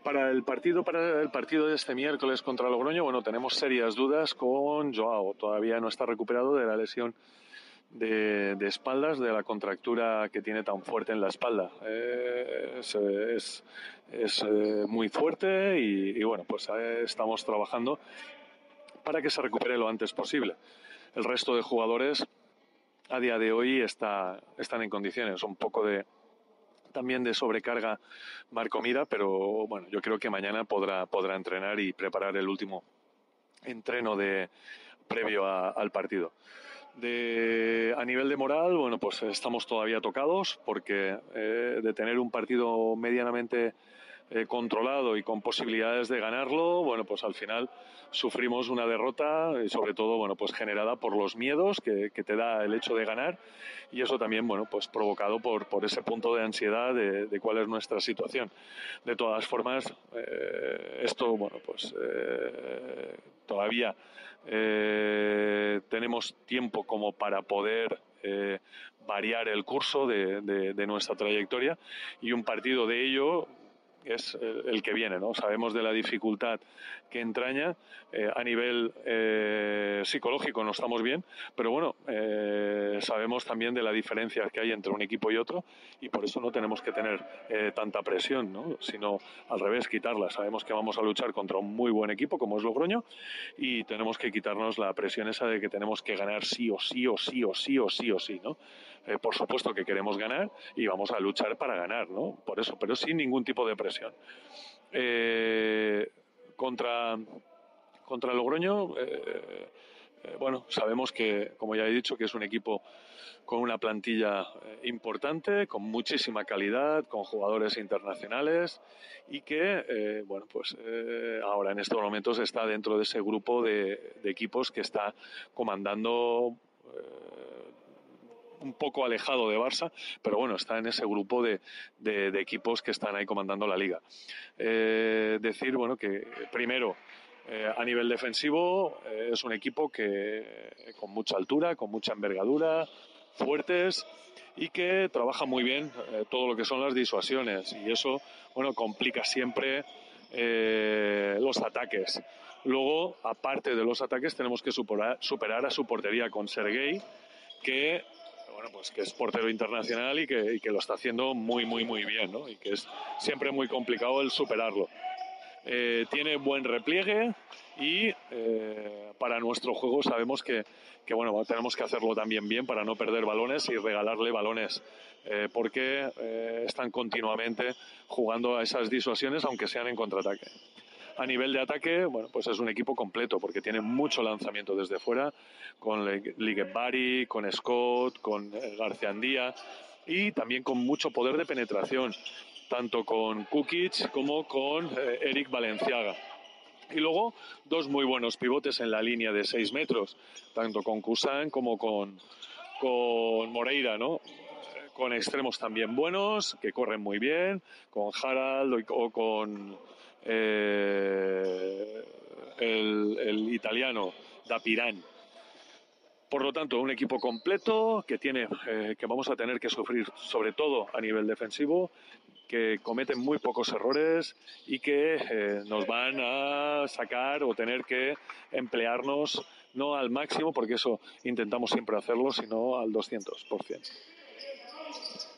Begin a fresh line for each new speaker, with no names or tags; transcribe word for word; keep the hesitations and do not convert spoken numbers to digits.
Para el partido, para el partido de este miércoles contra Logroño, bueno, tenemos serias dudas con Joao. Todavía no está recuperado de la lesión de, de espaldas, de la contractura que tiene tan fuerte en la espalda. Eh, es es, es eh, muy fuerte y, y bueno, pues eh, estamos trabajando para que se recupere lo antes posible. El resto de jugadores a día de hoy está, están en condiciones, un poco de también de sobrecarga Marco Mira, pero bueno, yo creo que mañana podrá, podrá entrenar y preparar el último entreno de, previo a, al partido. De, a nivel de moral, bueno, pues estamos todavía tocados porque eh, de tener un partido medianamente eh, controlado y con posibilidades de ganarlo, bueno, pues al final sufrimos una derrota y sobre todo, bueno, pues generada por los miedos que, que te da el hecho de ganar y eso también, bueno, pues provocado por, por ese punto de ansiedad de, de cuál es nuestra situación. De todas formas, eh, esto, bueno, pues eh, todavía eh, tenemos tiempo como para poder eh, variar el curso de, de, de nuestra trayectoria y un partido de ello es el que viene, ¿no? Sabemos de la dificultad que entraña, eh, a nivel eh, psicológico no estamos bien, pero bueno, eh, sabemos también de la diferencia que hay entre un equipo y otro y por eso no tenemos que tener eh, tanta presión, ¿no? Sino al revés, quitarla. Sabemos que vamos a luchar contra un muy buen equipo como es Logroño y tenemos que quitarnos la presión esa de que tenemos que ganar sí o sí o sí o sí o sí o sí, ¿no? Eh, por supuesto que queremos ganar y vamos a luchar para ganar, ¿no? Por eso, pero sin ningún tipo de presión. Eh, contra, contra Logroño, eh, eh, bueno, sabemos que, como ya he dicho, que es un equipo con una plantilla eh, importante, con muchísima calidad, con jugadores internacionales y que, eh, bueno, pues eh, ahora en estos momentos está dentro de ese grupo de, de equipos que está comandando eh, un poco alejado de Barça, pero bueno, está en ese grupo de, de, de equipos que están ahí comandando la liga. Eh, decir, bueno, que primero, eh, a nivel defensivo, eh, es un equipo que eh, con mucha altura, con mucha envergadura, fuertes y que trabaja muy bien eh, todo lo que son las disuasiones y eso, bueno, complica siempre eh, los ataques. Luego, aparte de los ataques, tenemos que superar, superar a su portería con Serguei, que bueno, pues que es portero internacional y que, y que lo está haciendo muy, muy, muy bien, ¿no? Y que es siempre muy complicado el superarlo. Eh, tiene buen repliegue y eh, para nuestro juego sabemos que, que bueno, tenemos que hacerlo también bien para no perder balones y regalarle balones, eh, porque eh, están continuamente jugando a esas disuasiones, aunque sean en contraataque. A nivel de ataque, bueno, pues es un equipo completo porque tiene mucho lanzamiento desde fuera, con Ligebari, con Scott, con García Andía y también con mucho poder de penetración, tanto con Kukic como con eh, Eric Valenciaga. Y luego dos muy buenos pivotes en la línea de seis metros, tanto con Kusan como con, con Moreira, ¿no? Con extremos también buenos, que corren muy bien, con Harald o con eh, el, el italiano Dapirán. Por lo tanto, un equipo completo que tiene, eh, que vamos a tener que sufrir, sobre todo a nivel defensivo, que cometen muy pocos errores y que eh, nos van a sacar o tener que emplearnos no al máximo, porque eso intentamos siempre hacerlo, sino al doscientos por ciento.